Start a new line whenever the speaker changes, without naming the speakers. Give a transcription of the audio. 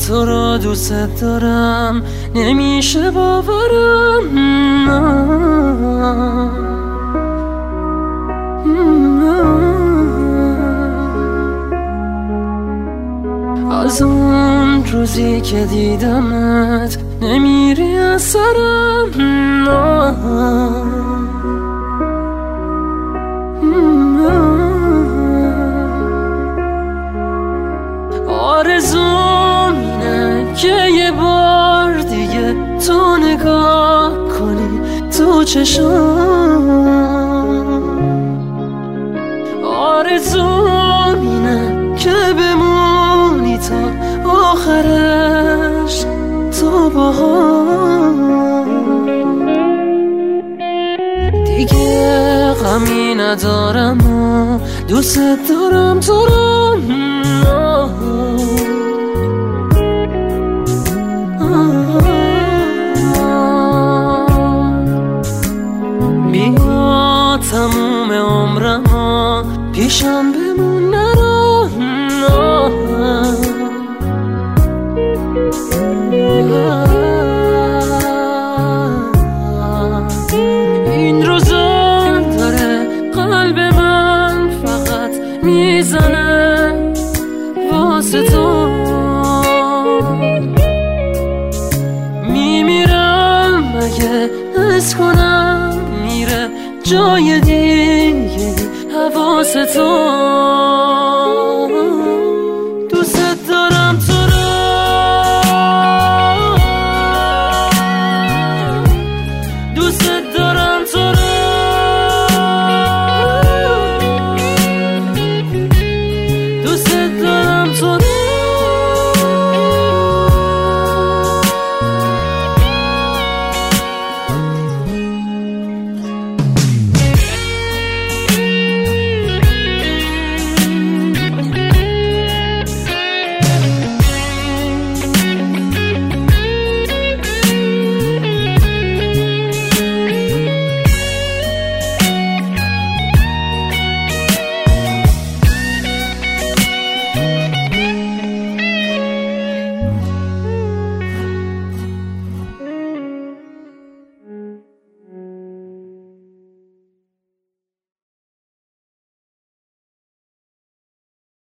تو رو دوست دارم نمیشه باورم. از اون روزی که دیدمت نمیری از سرم. آرزوم اینه که یه بار دیگه تو نگاه کنی تو چشام. آرزوم اینه که بمونی تا آخرش تو باهام. دیگه غمی ندارم و دوست دارم تو رو. بیا تموم عمرم پیشم بمون نرو. این روزا داره قلب من فقط میزنه واسه تو. میمیرم مگه حس کنم میره جای دیگه حواس تو.